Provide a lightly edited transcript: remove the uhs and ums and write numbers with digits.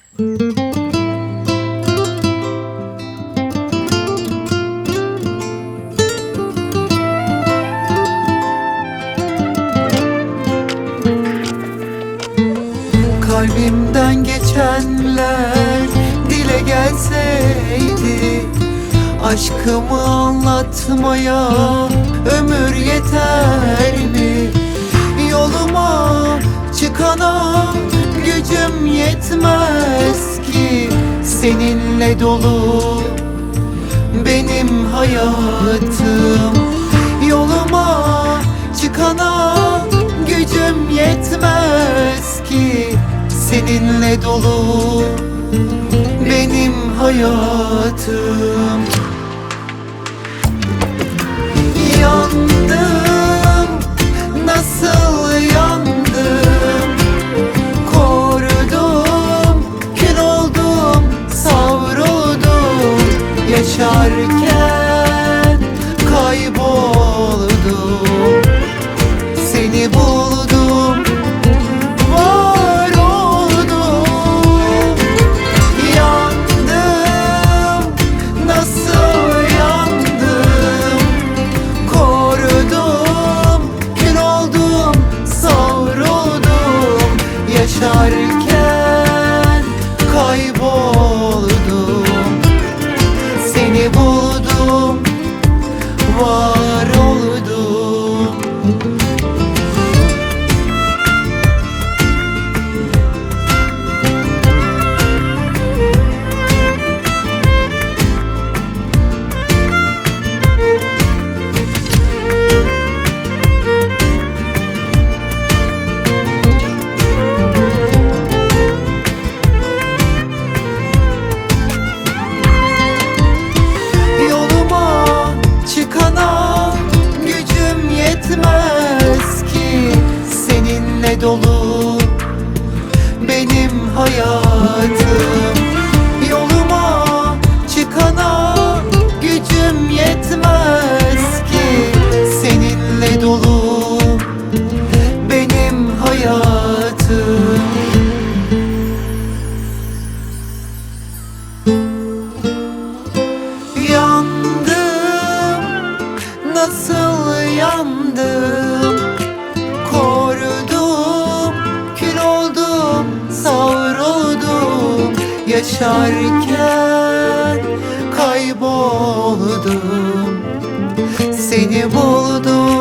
Kalbimden geçenler dile gelseydi, aşkımı anlatmaya ömür yeter mi? Yoluma çıkana gücüm yetmez ki, seninle dolu benim hayatım. Yoluma çıkana gücüm yetmez ki, seninle dolu benim hayatım. Yandım, nasıl yandım, korudum, kül oldum, savruldum. Yaşarken kayboldum, seni buldum, var oldum. Yandım, nasıl yandım, korudum, kül oldum, savruldum. Yaşarken kayboldum, seni buldum, var oldum. Seninle dolu benim hayatım. Yoluma çıkana gücüm yetmez ki, seninle dolu benim hayatım. Yandım, nasıl yandım, korudum, kül oldum, savruldum. Yaşarken kayboldum, seni buldum.